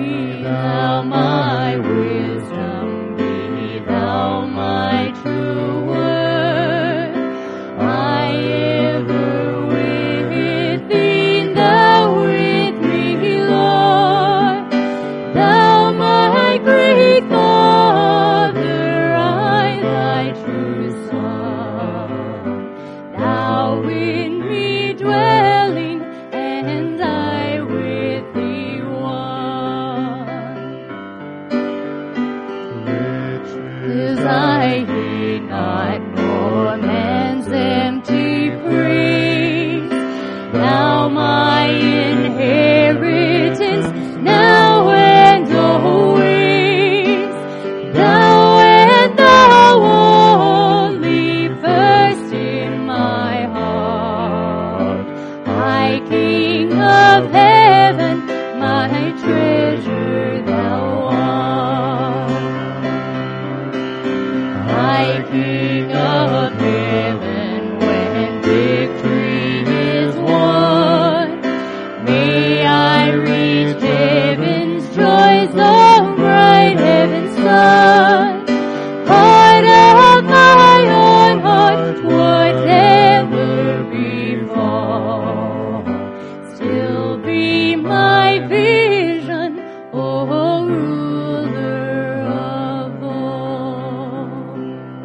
Be thou my wisdom, be thou my true word. I ever with thee, thou with me, Lord. Thou my great Father, I thy true Son. Thou in me dwelling, and I with thee one. Riches I heed not, nor man's empty praise. Thou my inheritance, now and always. Thou and thou only, first in my heart. My King of heaven, my treasure thou art. My King of heaven, when victory is won, may I reach heaven's joys, the bright heaven's sun. Heart of my own heart, whatever befall, still be my vision, O ruler of all.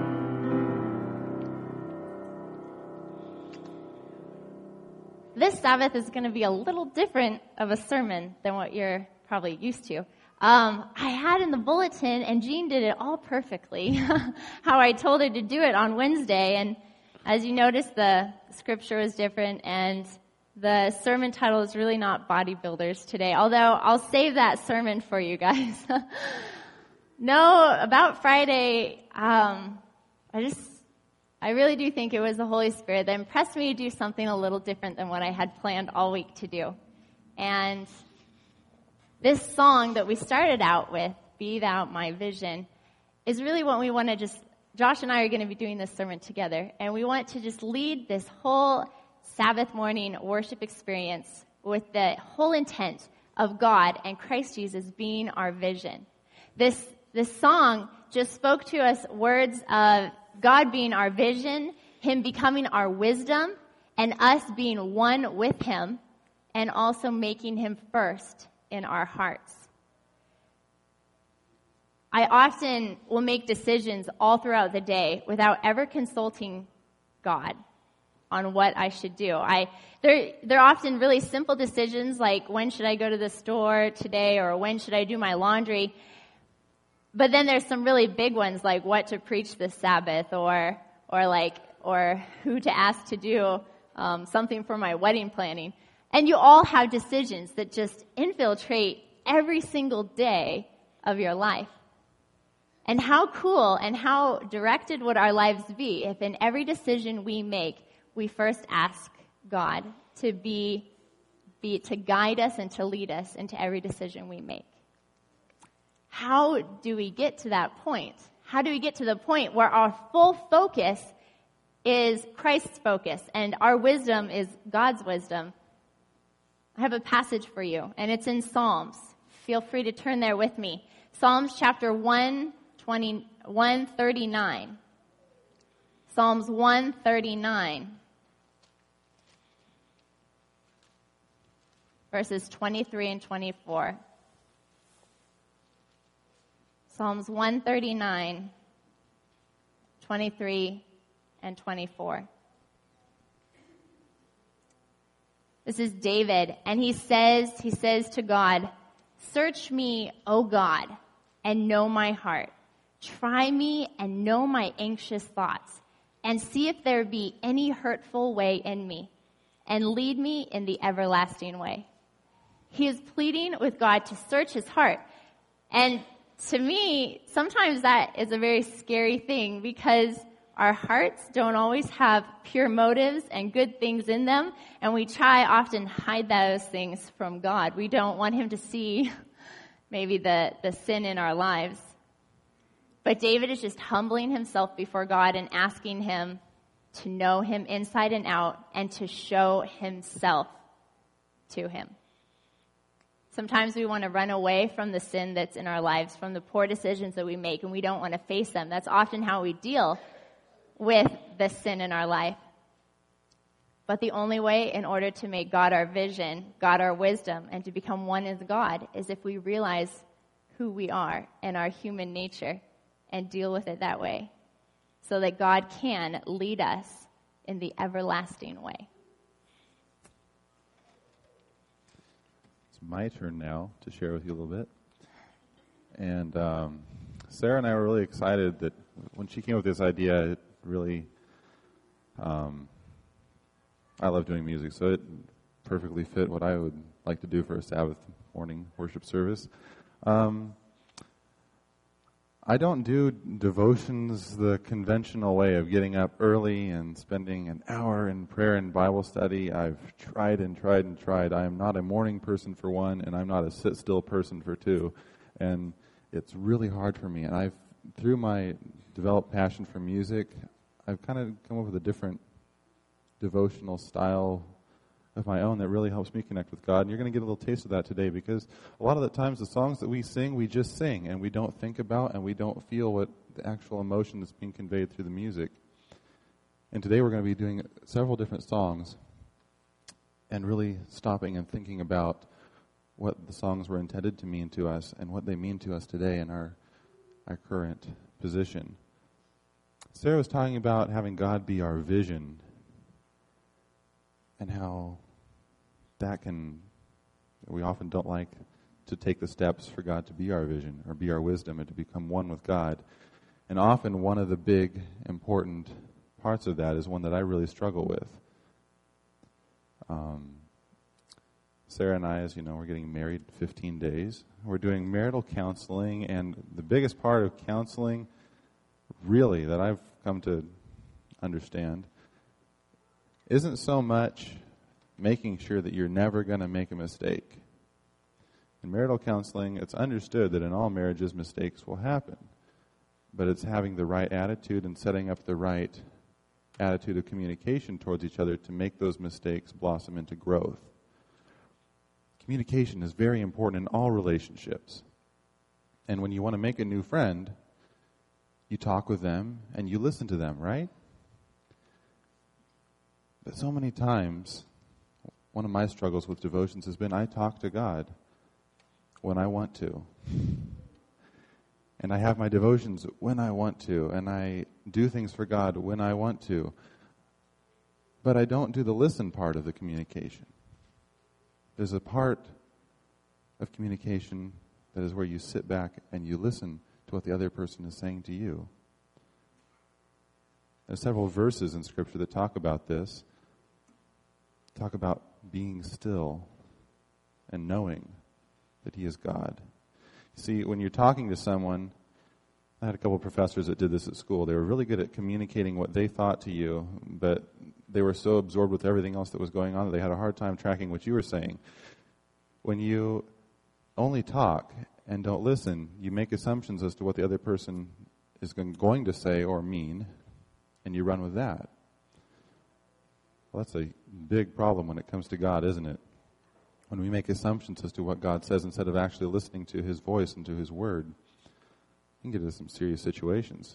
This Sabbath is going to be a little different of a sermon than what you're probably used to. I had in the bulletin, and Jean did it all perfectly, how I told her to do it on Wednesday. And as you noticed, the scripture was different, and the sermon title is really not bodybuilders today, although I'll save that sermon for you guys. No, about Friday, I really do think it was the Holy Spirit that impressed me to do something a little different than what I had planned all week to do. And this song that we started out with, Be Thou My Vision, is really what we want to just, Josh and I are going to be doing this sermon together, and we want to just lead this whole Sabbath morning worship experience with the whole intent of God and Christ Jesus being our vision. This song just spoke to us words of God being our vision, Him becoming our wisdom, and us being one with Him, and also making Him first in our hearts. I often will make decisions all throughout the day without ever consulting God on what I should do. They're often really simple decisions, like when should I go to the store today, or when should I do my laundry. But then there's some really big ones, like what to preach this Sabbath, or who to ask to do something for my wedding planning. And you all have decisions that just infiltrate every single day of your life. And how cool and how directed would our lives be if in every decision we make, we first ask God to to guide us and to lead us into every decision we make. How do we get to that point? How do we get to the point where our full focus is Christ's focus and our wisdom is God's wisdom? I have a passage for you, and it's in Psalms. Feel free to turn there with me. Psalms chapter 139. Psalms 139. Verses 23 and 24. Psalms 139, 23 and 24. This is David, and he says to God, "Search me, O God, and know my heart. Try me and know my anxious thoughts, and see if there be any hurtful way in me, and lead me in the everlasting way." He is pleading with God to search his heart. And to me, sometimes that is a very scary thing, because our hearts don't always have pure motives and good things in them, and we try often hide those things from God. We don't want him to see maybe the sin in our lives. But David is just humbling himself before God and asking him to know him inside and out and to show himself to him. Sometimes we want to run away from the sin that's in our lives, from the poor decisions that we make, and we don't want to face them. That's often how we deal with the sin in our life. But the only way in order to make God our vision, God our wisdom, and to become one with God is if we realize who we are and our human nature and deal with it that way, so that God can lead us in the everlasting way. It's my turn now to share with you a little bit. And Sarah and I were really excited that when she came up with this idea, it really, I love doing music, so it perfectly fit what I would like to do for a Sabbath morning worship service. I don't do devotions the conventional way of getting up early and spending an hour in prayer and Bible study. I've tried and tried and tried. I am not a morning person for one, and I'm not a sit-still person for two. And it's really hard for me. And through my developed passion for music, I've kind of come up with a different devotional style of my own that really helps me connect with God. And you're going to get a little taste of that today, because a lot of the times the songs that we sing, we just sing, and we don't think about and we don't feel what the actual emotion that's being conveyed through the music. And today we're going to be doing several different songs and really stopping and thinking about what the songs were intended to mean to us and what they mean to us today in our current position. Sarah was talking about having God be our vision, and how we often don't like to take the steps for God to be our vision or be our wisdom and to become one with God. And often one of the big, important parts of that is one that I really struggle with. Sarah and I, as you know, we're getting married 15 days. We're doing marital counseling, and the biggest part of counseling, really, that I've come to understand, isn't so much making sure that you're never going to make a mistake. In marital counseling, it's understood that in all marriages, mistakes will happen. But it's having the right attitude and setting up the right attitude of communication towards each other to make those mistakes blossom into growth. Communication is very important in all relationships. And when you want to make a new friend, you talk with them and you listen to them, right? But so many times, one of my struggles with devotions has been I talk to God when I want to. And I have my devotions when I want to. And I do things for God when I want to. But I don't do the listen part of the communication. There's a part of communication that is where you sit back and you listen to what the other person is saying to you. There's several verses in Scripture that talk about this. Talk about being still and knowing that He is God. See, when you're talking to someone, I had a couple of professors that did this at school. They were really good at communicating what they thought to you, but they were so absorbed with everything else that was going on that they had a hard time tracking what you were saying. When you only talk and don't listen, you make assumptions as to what the other person is going to say or mean, and you run with that. Well, that's a big problem when it comes to God, isn't it? When we make assumptions as to what God says instead of actually listening to His voice and to His word, you can get into some serious situations.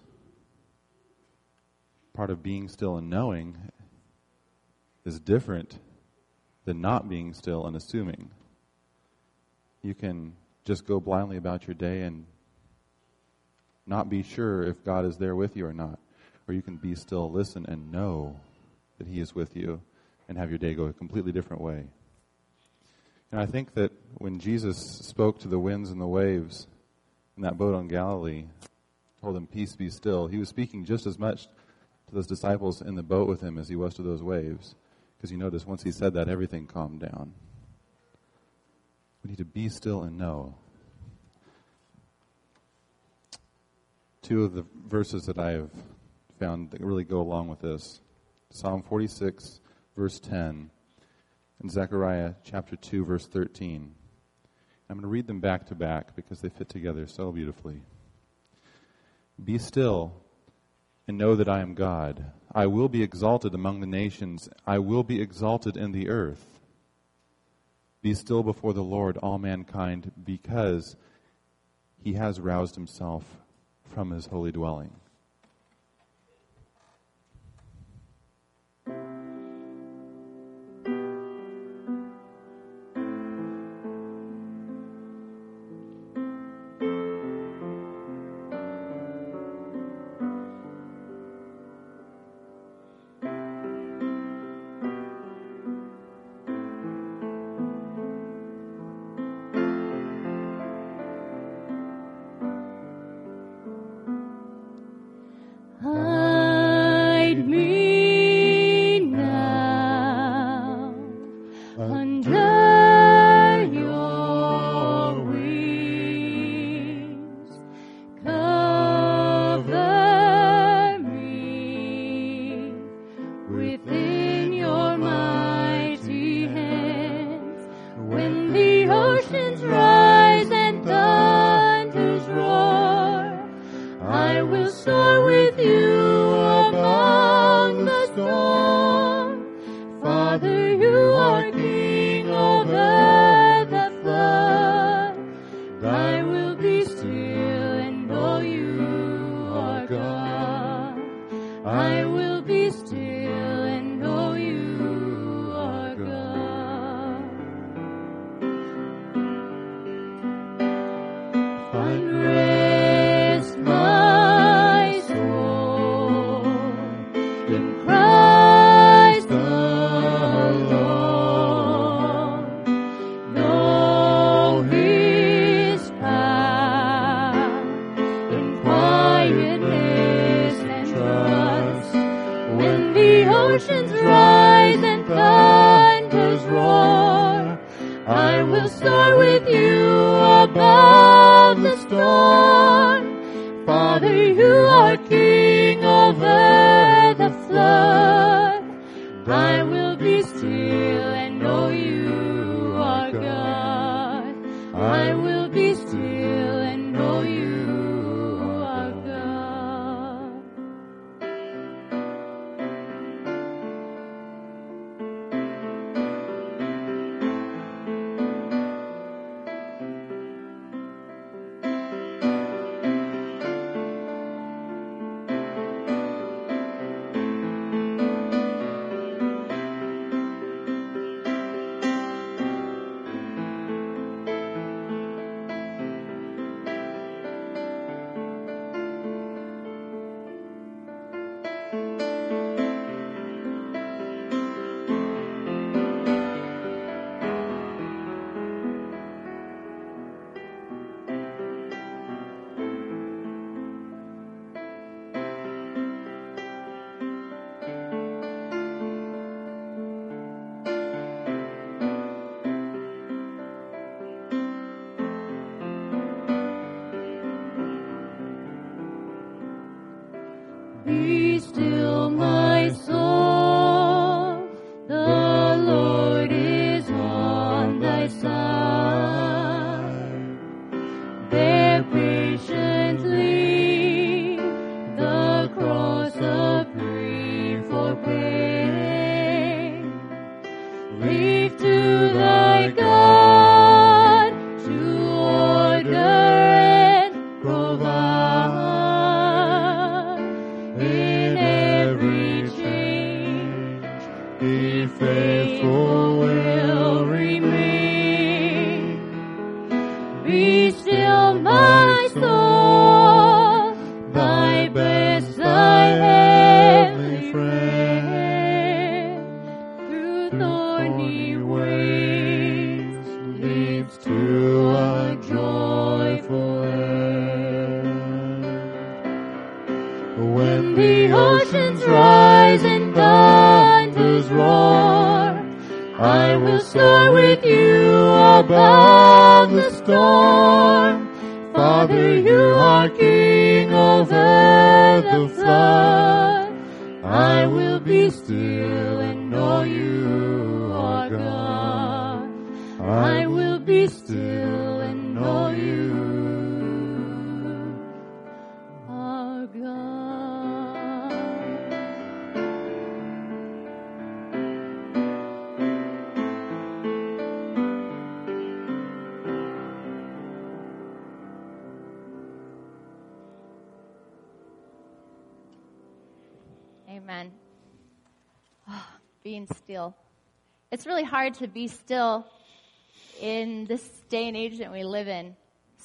Part of being still and knowing is different than not being still and assuming. You can just go blindly about your day and not be sure if God is there with you or not. Or you can be still, listen, and know that He is with you and have your day go a completely different way. And I think that when Jesus spoke to the winds and the waves in that boat on Galilee, told them, "Peace, be still," He was speaking just as much to those disciples in the boat with Him as He was to those waves. Because you notice, once He said that, everything calmed down. We need to be still and know. Two of the verses that I have found that really go along with this. Psalm 46, verse 10, and Zechariah chapter 2, verse 13. I'm going to read them back to back because they fit together so beautifully. Be still and know that I am God. I will be exalted among the nations. I will be exalted in the earth. Be still before the Lord, all mankind, because he has roused himself from his holy dwelling. Hide me now under your wings. Cover me within your mighty hands. When the oceans rise and thunders roar, I will soar with you among the storm. Father, you are king over the flood. I will be still and know you are God. I will be still and know you are God. Find rest, my soul, in Christ alone. Know His power in quietness and trust. When the oceans rise and thunders roar, I will soar with you above the storm. Father, you are king over the flood. I will be still and know you are God. I will be still and know you are God. Be still, my soul, the Lord is on thy side. Bear patiently the cross of grief for pain. Leave to thy God to order and provide. In every change, be faithful will remain. Be still, my soul, thy best, thy heavenly friend. Through thorny ways leads to a joyful end. When the oceans rise and thunders roar, I will soar with you above the storm. Father, you are king over the flood. I will be still and know you are God. I will be still and know you are God. Amen. Oh, being still. It's really hard to be still in this day and age that we live in,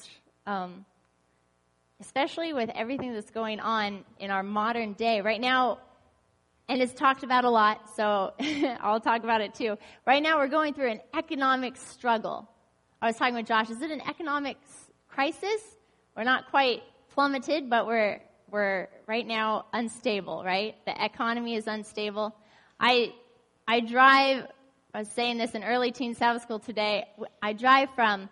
especially with everything that's going on in our modern day. Right now, and it's talked about a lot, so I'll talk about it too. Right now, we're going through an economic struggle. I was talking with Josh. Is it an economic crisis? We're not quite plummeted, but we're right now unstable, right? The economy is unstable. I drive, I was saying this in early teen Sabbath school today, I drive from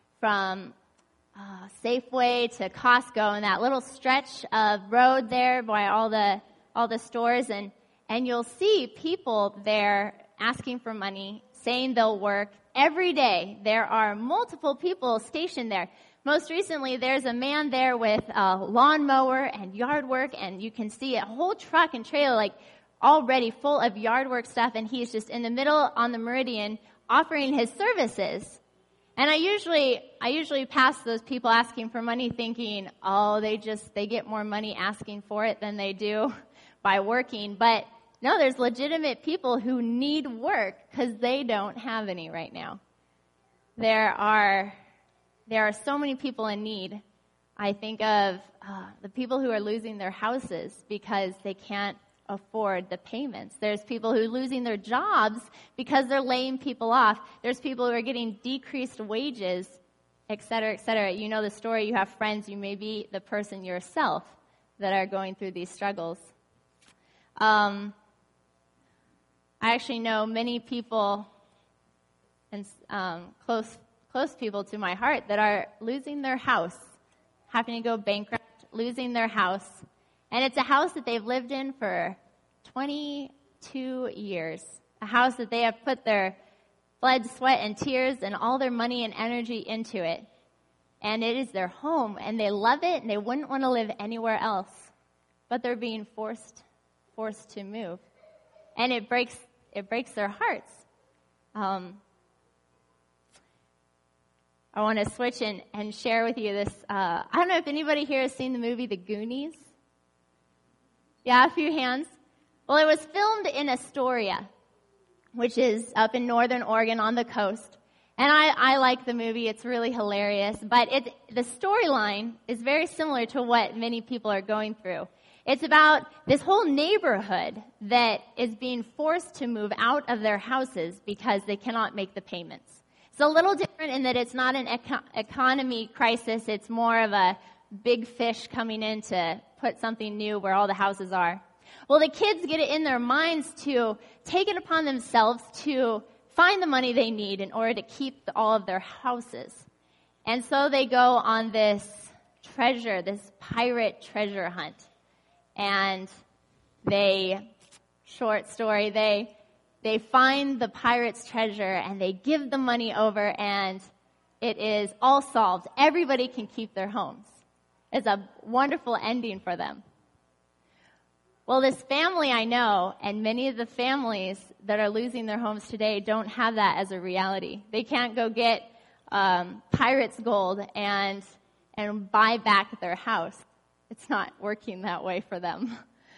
Safeway to Costco and that little stretch of road there by all the stores, and you'll see people there asking for money, saying they'll work. Every day there are multiple people stationed there. Most recently, there's a man there with a lawnmower and yard work, and you can see a whole truck and trailer like already full of yard work stuff, and he's just in the middle on the meridian offering his services. And I usually pass those people asking for money thinking, oh, they get more money asking for it than they do by working. But no, there's legitimate people who need work because they don't have any right now. There are so many people in need. I think of the people who are losing their houses because they can't afford the payments. There's people who are losing their jobs because they're laying people off. There's people who are getting decreased wages, et cetera, et cetera. You know the story. You have friends. You may be the person yourself that are going through these struggles. I actually know many people and close people to my heart that are losing their house, having to go bankrupt, losing their house. And it's a house that they've lived in for 22 years, a house that they have put their blood, sweat, and tears and all their money and energy into it. And it is their home, and they love it, and they wouldn't want to live anywhere else. But they're being forced to move. And it breaks their hearts. I want to switch and share with you this. I don't know if anybody here has seen the movie The Goonies. Yeah, a few hands. Well, it was filmed in Astoria, which is up in northern Oregon on the coast. And I like the movie. It's really hilarious. But the storyline is very similar to what many people are going through. It's about this whole neighborhood that is being forced to move out of their houses because they cannot make the payments. It's a little different in that it's not an economy crisis. It's more of a big fish coming in to put something new where all the houses are. Well, the kids get it in their minds to take it upon themselves to find the money they need in order to keep all of their houses. And so they go on this pirate treasure hunt. And short story, they find the pirate's treasure and they give the money over and it is all solved. Everybody can keep their homes. It's a wonderful ending for them. Well, this family I know, and many of the families that are losing their homes today don't have that as a reality. They can't go get pirate's gold and buy back their house. It's not working that way for them.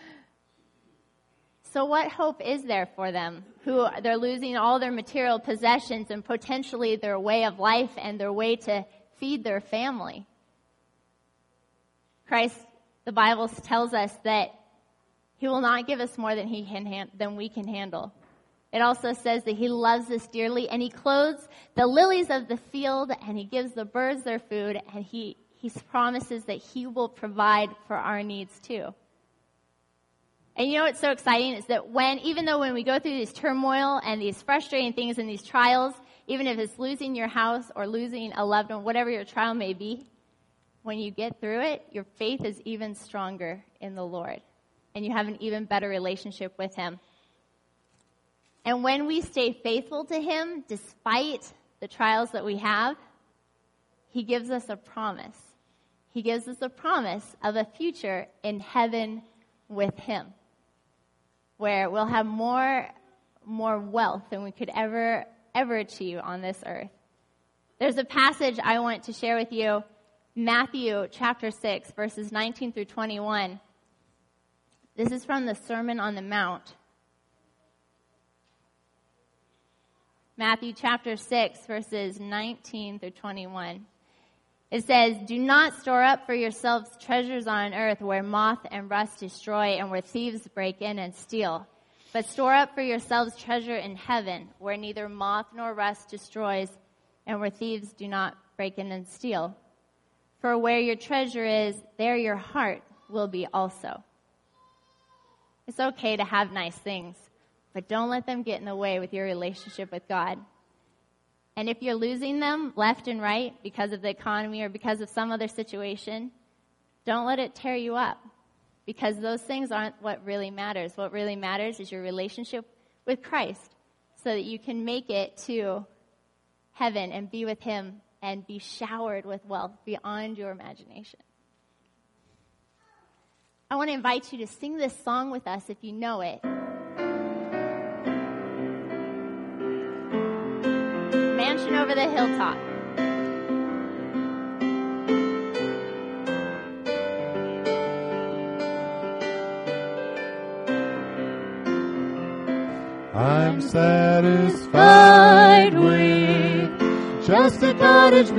So what hope is there for them who they're losing all their material possessions and potentially their way of life and their way to feed their family? Christ, the Bible tells us that He will not give us more than we can handle. It also says that He loves us dearly and He clothes the lilies of the field and He gives the birds their food and He promises that He will provide for our needs too. And you know what's so exciting is that even though when we go through these turmoil and these frustrating things and these trials, even if it's losing your house or losing a loved one, whatever your trial may be, when you get through it, your faith is even stronger in the Lord. And you have an even better relationship with Him. And when we stay faithful to Him, despite the trials that we have, He gives us a promise. He gives us a promise of a future in heaven with Him, where we'll have more wealth than we could ever achieve on this earth. There's a passage I want to share with you, Matthew chapter 6, verses 19 through 21. This is from the Sermon on the Mount. Matthew chapter 6, verses 19 through 21. It says, "Do not store up for yourselves treasures on earth where moth and rust destroy and where thieves break in and steal. But store up for yourselves treasure in heaven where neither moth nor rust destroys and where thieves do not break in and steal. For where your treasure is, there your heart will be also." It's okay to have nice things, but don't let them get in the way with your relationship with God. And if you're losing them left and right because of the economy or because of some other situation, don't let it tear you up, because those things aren't what really matters. What really matters is your relationship with Christ, so that you can make it to heaven and be with Him and be showered with wealth beyond your imagination. I want to invite you to sing this song with us if you know it. Mansion over the hilltop. I'm satisfied with just a cottage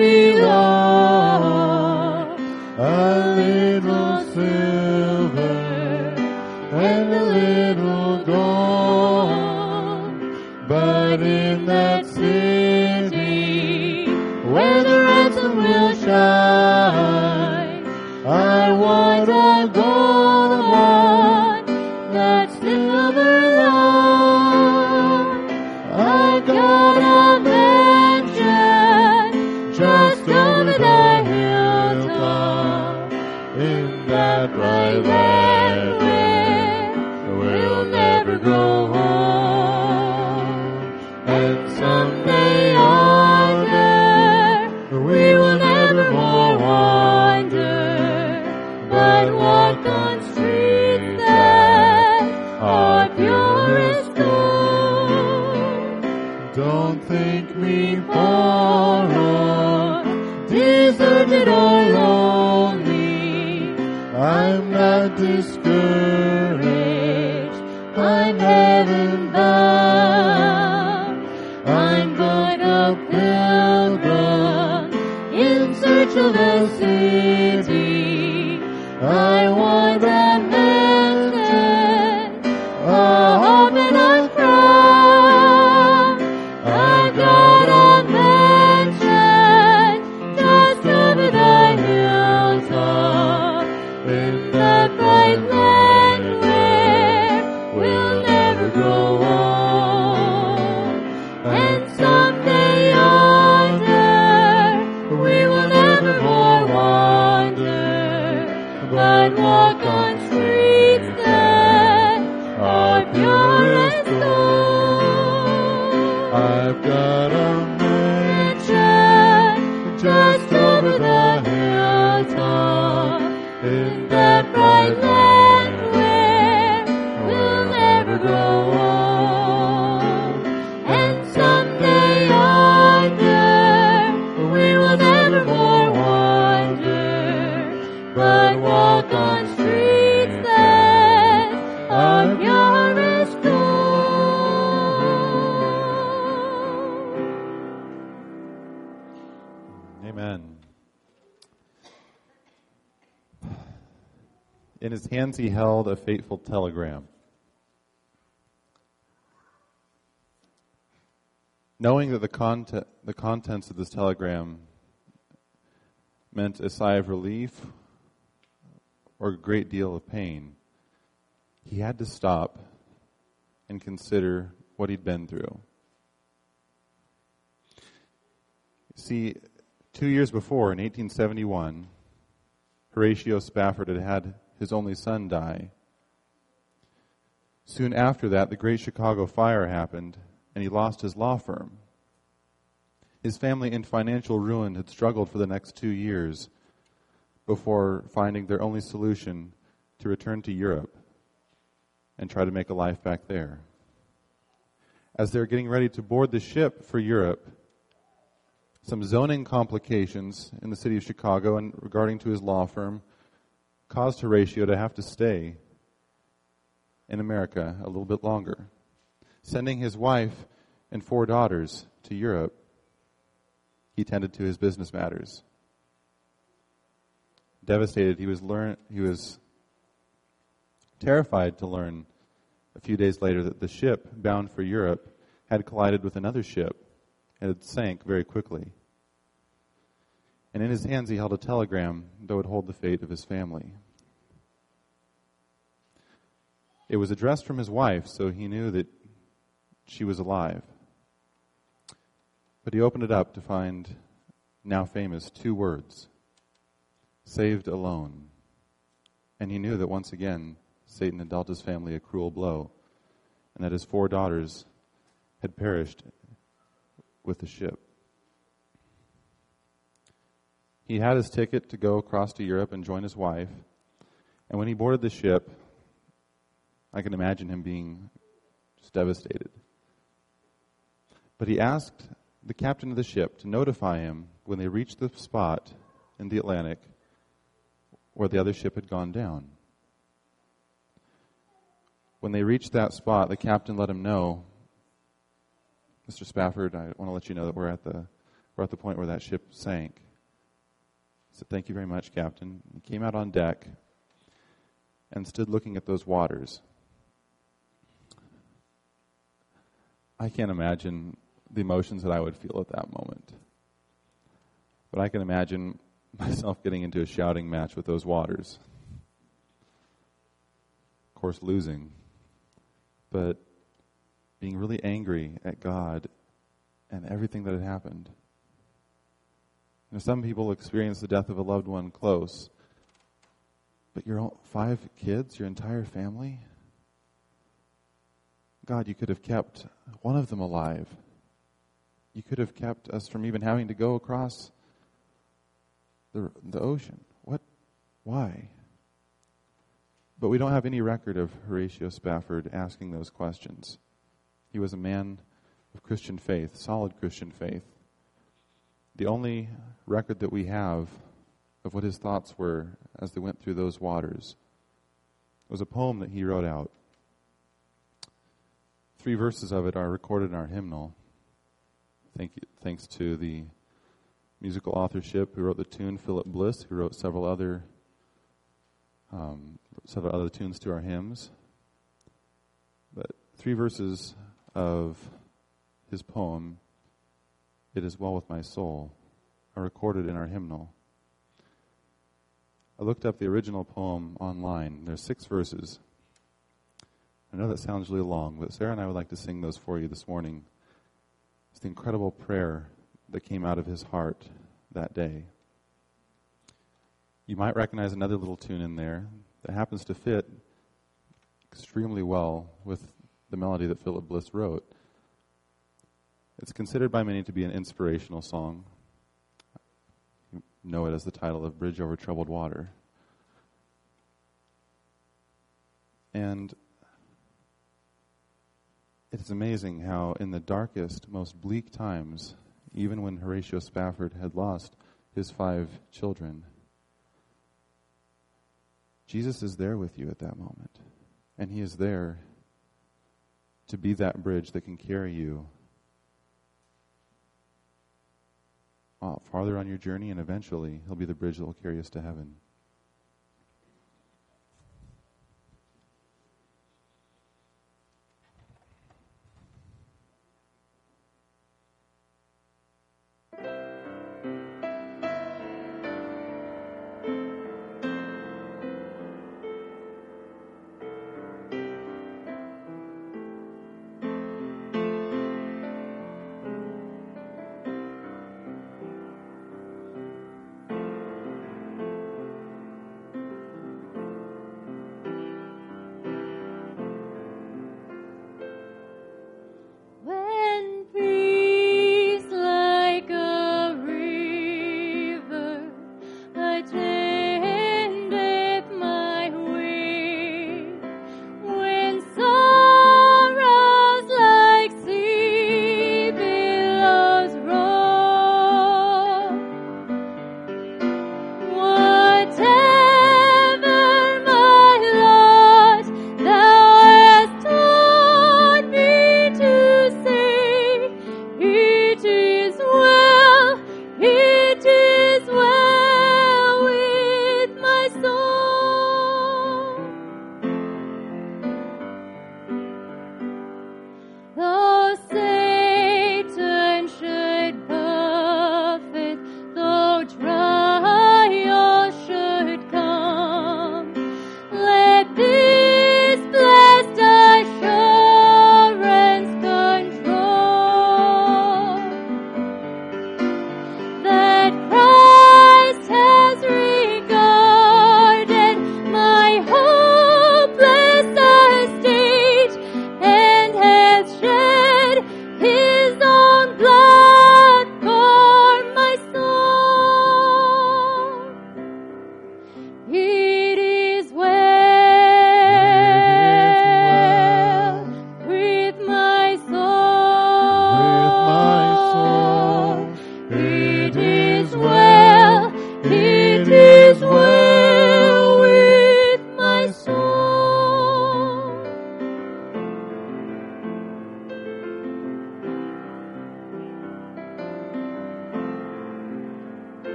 below, a little silver and a little gold. But in that city where the ransom will shine, I want a gold one, that silver line. I got a mansion just over the hilltop in that bright land where we'll never grow old. And someday on there we will never more wander, but walk on streets that are pure as gold. Don't think me poor or deserted or lonely. I'm not discouraged. I'm heaven bound. I'm but a pilgrim in search of a city. I want a mansion, a home and a crown. I got a mansion just over the hilltop in that bright land where we'll never grow old. And someday yonder we will never more wander, but walk on streets that are pure as gold. I've got a mansion just over the hilltop in that bright land where we'll never grow old. And someday yonder we will never more wander, but walk on streets that are pure as gold. Amen. In his hands he held a fateful telegram. Knowing that the contents of this telegram meant a sigh of relief or a great deal of pain, he had to stop and consider what he'd been through. See, 2 years before, in 1871, Horatio Spafford had had his only son die. Soon after that, the Great Chicago Fire happened, and he lost his law firm. His family, in financial ruin, had struggled for the next 2 years before finding their only solution to return to Europe and try to make a life back there. As they were getting ready to board the ship for Europe, some zoning complications in the city of Chicago and regarding to his law firm caused Horatio to have to stay in America a little bit longer, sending his wife and 4 daughters to Europe. He tended to his business matters. Devastated, he was terrified to learn a few days later that the ship bound for Europe had collided with another ship and it sank very quickly. And in his hands he held a telegram that would hold the fate of his family. It was addressed from his wife, so he knew that she was alive. But he opened it up to find, now famous, 2 words: saved alone. And he knew that once again, Satan had dealt his family a cruel blow, and that his 4 daughters had perished with the ship. He had his ticket to go across to Europe and join his wife, and when he boarded the ship, I can imagine him being just devastated. But he asked the captain of the ship to notify him when they reached the spot in the Atlantic where the other ship had gone down. When they reached that spot, the captain let him know, "Mr. Spafford, I want to let you know that we're at the point where that ship sank." He said, "Thank you very much, Captain." He came out on deck and stood looking at those waters. I can't imagine the emotions that I would feel at that moment. But I can imagine myself getting into a shouting match with those waters. Of course, losing. But being really angry at God and everything that had happened. You know, some people experience the death of a loved one close. But your 5 kids, your entire family? God, you could have kept one of them alive. You could have kept us from even having to go across the ocean. What? Why? But we don't have any record of Horatio Spafford asking those questions. He was a man of Christian faith, solid Christian faith. The only record that we have of what his thoughts were as they went through those waters was a poem that he wrote out. 3 verses of it are recorded in our hymnal. Thanks to the musical authorship who wrote the tune, Philip Bliss, who wrote several other tunes to our hymns. But 3 verses of his poem, "It Is Well With My Soul," are recorded in our hymnal. I looked up the original poem online. There's 6 verses. I know that sounds really long, but Sarah and I would like to sing those for you this morning. It's the incredible prayer that came out of his heart that day. You might recognize another little tune in there that happens to fit extremely well with the melody that Philip Bliss wrote. It's considered by many to be an inspirational song. You know it as the title of Bridge Over Troubled Water. And it's amazing how in the darkest, most bleak times, even when Horatio Spafford had lost his 5 children, Jesus is there with you at that moment. And he is there to be that bridge that can carry you farther on your journey, and eventually he'll be the bridge that will carry us to heaven.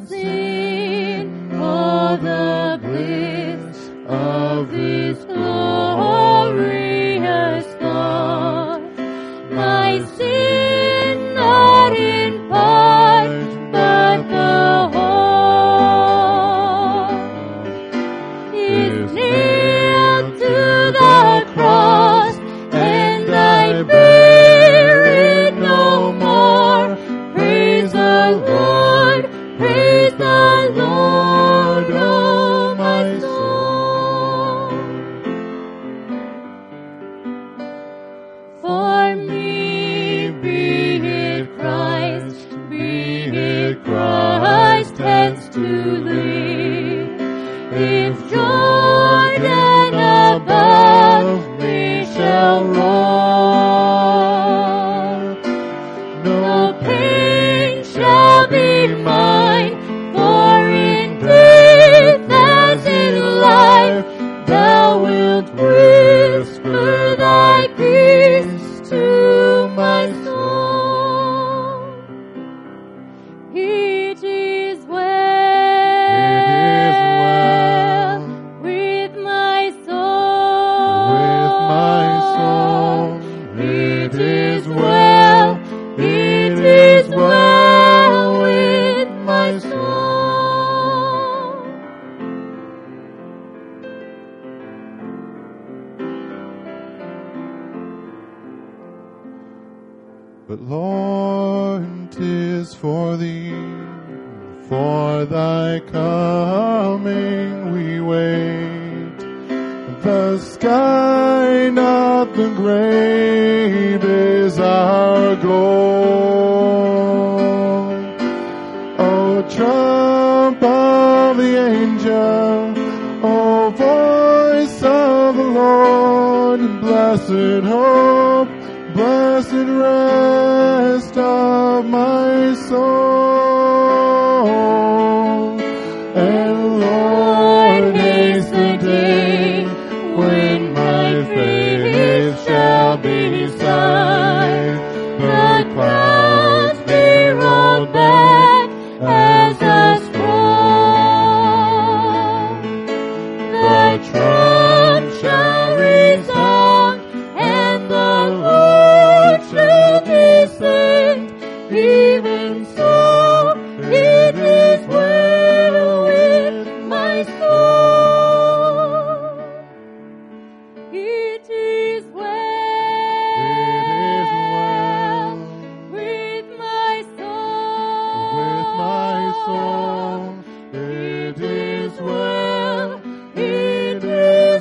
sin for the bliss of this glorious thought. My sin not in part, but the whole is nailed to the cross, and I bear it no more. Praise the Lord, oh my soul. For me, be it Christ hence to live. If Jordan above me shall roar, no pain shall be mine, for in death as in life, thou wilt whisper thy peace to my soul. It is well with my soul. It is well with my soul. But Lord, 'tis for thee, for thy coming we wait. The sky, not the grave, is our goal. O trump of the angel, O voice of the Lord, blessed hope, blessed rest of my soul. And Lord, haste the day when my faith shall be sight. The clouds be rolled back as a scroll. The trump shall resound, and the Lord shall descend. Even so, it is well with my soul. It is well with my soul. It is well with my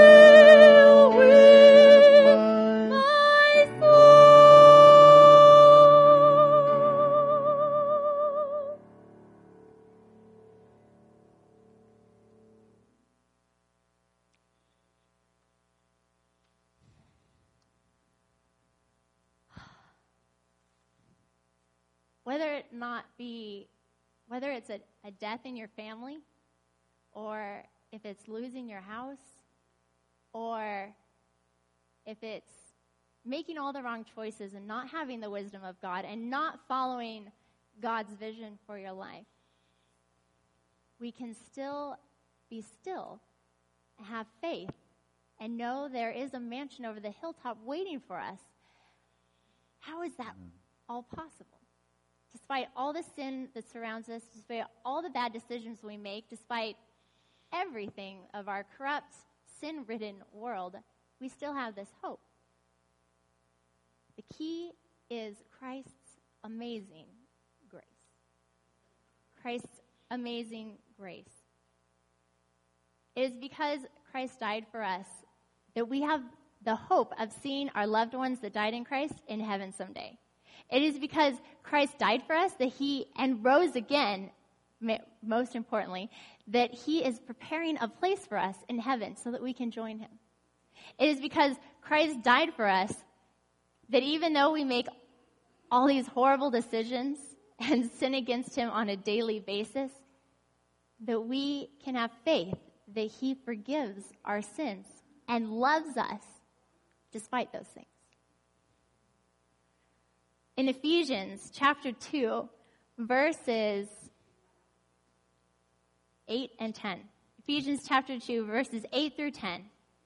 soul. Whether it's a death in your family, or if it's losing your house, or if it's making all the wrong choices and not having the wisdom of God and not following God's vision for your life, we can still be still and have faith and know there is a mansion over the hilltop waiting for us. How is that all possible? Despite all the sin that surrounds us, despite all the bad decisions we make, despite everything of our corrupt, sin-ridden world, we still have this hope. The key is Christ's amazing grace. Christ's amazing grace. It is because Christ died for us that we have the hope of seeing our loved ones that died in Christ in heaven someday. It is because Christ died for us that he, and rose again, most importantly, that he is preparing a place for us in heaven so that we can join him. It is because Christ died for us that even though we make all these horrible decisions and sin against him on a daily basis, that we can have faith that he forgives our sins and loves us despite those things. In Ephesians chapter 2, verses 8 and 10. Ephesians chapter 2, verses 8 through 10.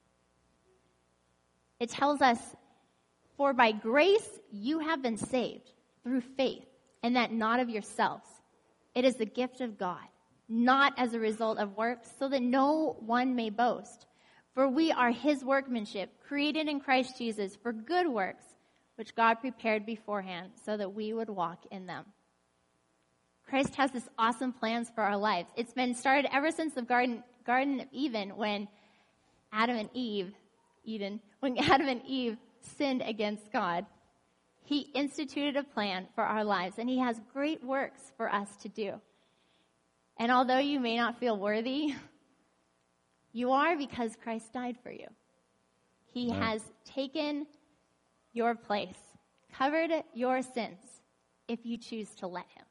It tells us, "For by grace you have been saved through faith, and that not of yourselves. It is the gift of God, not as a result of works, so that no one may boast. For we are his workmanship, created in Christ Jesus for good works, which God prepared beforehand so that we would walk in them." Christ has this awesome plans for our lives. It's been started ever since the Garden of Eden, when Adam and Eve sinned against God. He instituted a plan for our lives, and he has great works for us to do. And although you may not feel worthy, you are, because Christ died for you. He has taken your place, covered your sins, if you choose to let him.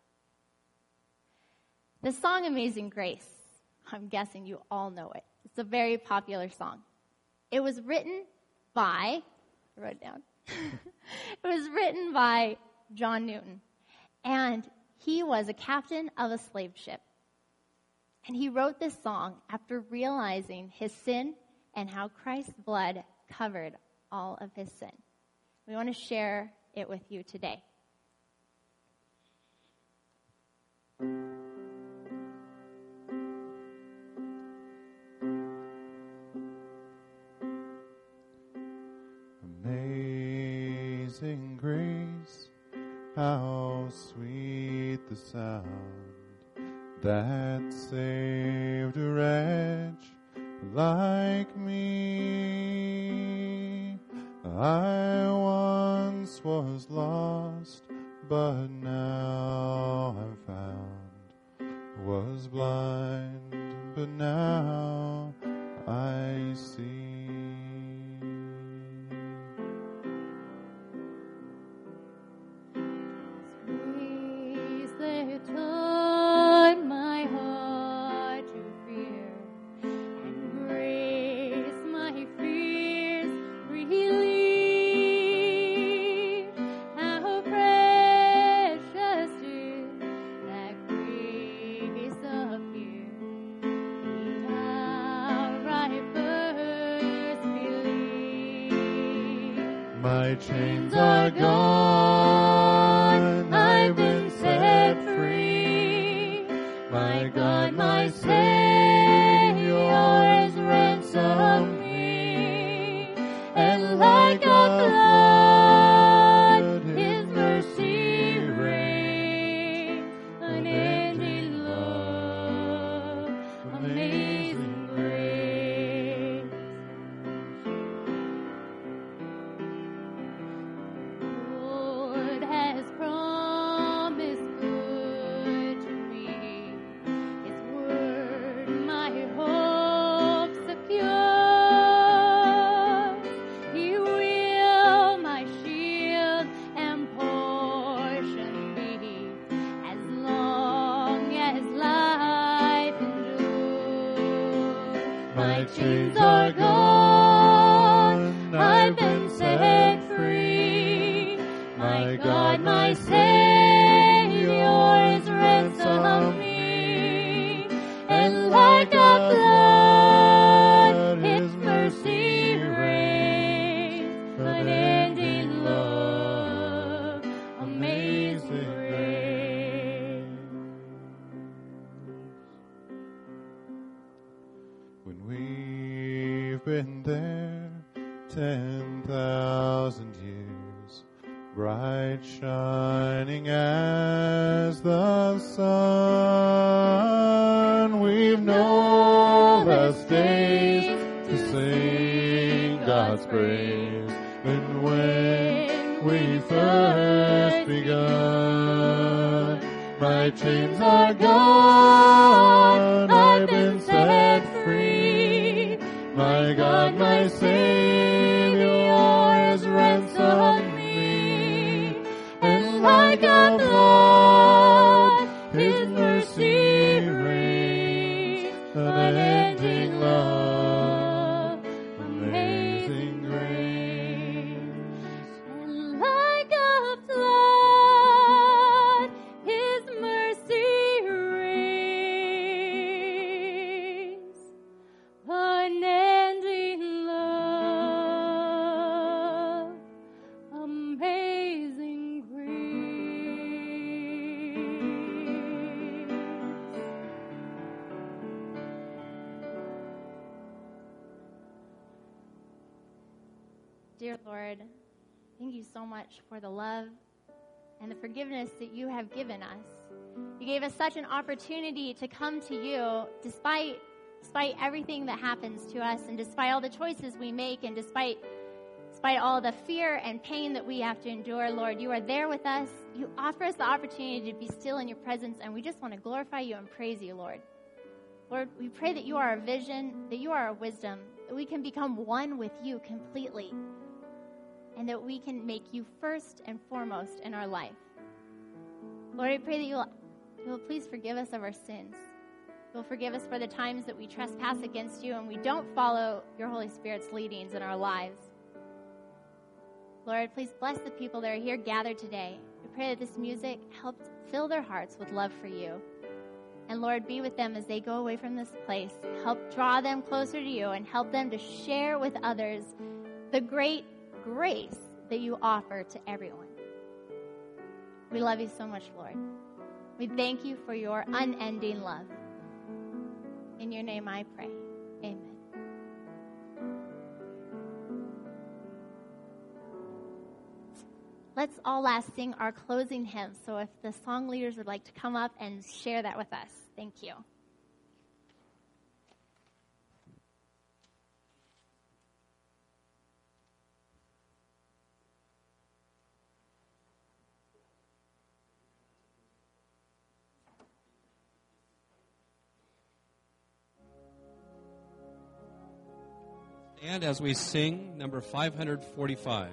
The song Amazing Grace, I'm guessing you all know it. It's a very popular song. It was written by, I wrote it down. It was written by John Newton, and he was a captain of a slave ship. And he wrote this song after realizing his sin and how Christ's blood covered all of his sin. We want to share it with you today. Amazing grace, how sweet the sound that saved a wretch like me. I once was lost, but now I'm found. Was blind, but now I see. My chains are gone, I've been set free. My God, my Savior has ransomed me. And like a flood, his mercy reigns. Unending love, amazing grace. Lord has promised good to me. His word my hope secures. He will my shield and portion be as long as life endures. My chains are gone, I've been set free. My God, my Savior has ransomed me. And like a flood, his mercy reigns. Unending love, amazing grace. When we've been there 10,000 years, bright shining as the sun, we've no less days to sing God's praise than when we first begun. My chains are gone, I've been set free. My God, my Savior has ransomed me. And like a flood, his mercy reigns. Unending love, amazing grace. And like a flood, his mercy reigns. Dear Lord, thank you so much for the love and the forgiveness that you have given us. You gave us such an opportunity to come to you despite everything that happens to us and despite all the choices we make and despite all the fear and pain that we have to endure. Lord, you are there with us. You offer us the opportunity to be still in your presence, and we just want to glorify you and praise you, Lord. Lord, we pray that you are our vision, that you are our wisdom, that we can become one with you completely, and that we can make you first and foremost in our life. Lord, I pray that you will please forgive us of our sins. You'll forgive us for the times that we trespass against you and we don't follow your Holy Spirit's leadings in our lives. Lord, please bless the people that are here gathered today. We pray that this music helps fill their hearts with love for you. And Lord, be with them as they go away from this place. Help draw them closer to you and help them to share with others the great grace that you offer to everyone. We love you so much, Lord. We thank you for your unending love. In your name I pray. Amen. Let's all last sing our closing hymn. So if the song leaders would like to come up and share that with us. Thank you. And as we sing number 545.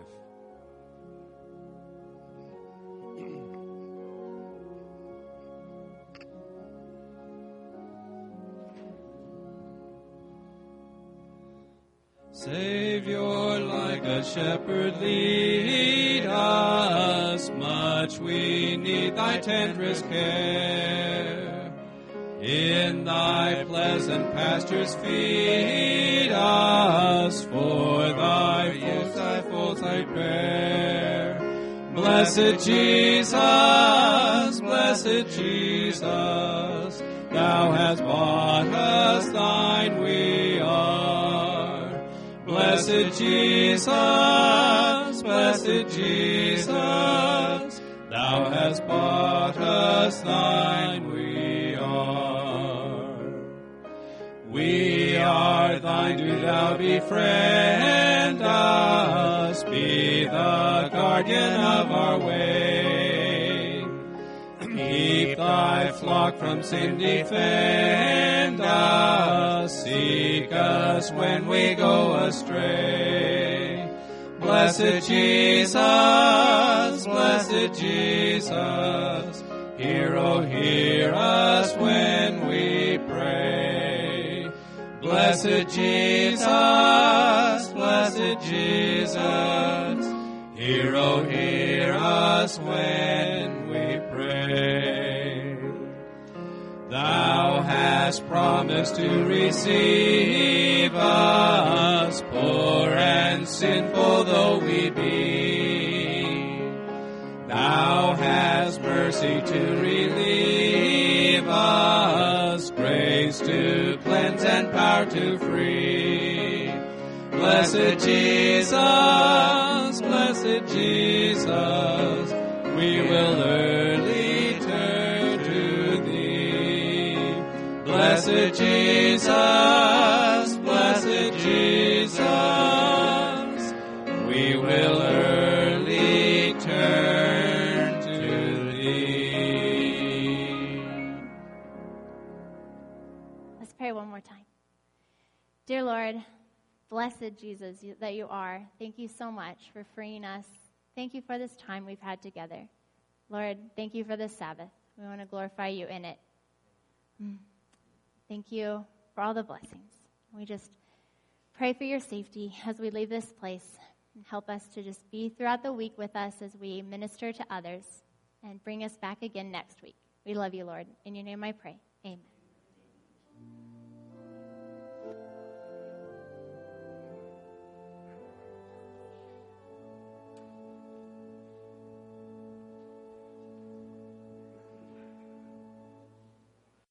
Savior, like a shepherd, lead us. Much we need thy tenderest care. In thy pleasant pastures feed us. For thy folds I bear. Blessed Jesus, thou hast bought us, thine we are. Blessed Jesus, thou hast bought us, thine we are. We are thine, do thou befriend us, be the guardian of our way. Keep thy flock from sin, defend us, seek us when we go astray. Blessed Jesus, hear, oh, hear us when we pray. Blessed Jesus, hear, oh, hear us when we pray. Thou hast promised to receive us, poor and sinful though we be. Thou hast mercy to relieve us, grace to cleanse and power to free. Blessed Jesus, we will early turn to thee. Blessed Jesus, we will early turn to thee. Let's pray one more time. Dear Lord, blessed Jesus that you are, thank you so much for freeing us. Thank you for this time we've had together. Lord, thank you for this Sabbath. We want to glorify you in it. Thank you for all the blessings. We just pray for your safety as we leave this place. And help us to just be throughout the week with us as we minister to others and bring us back again next week. We love you, Lord. In your name I pray. Amen.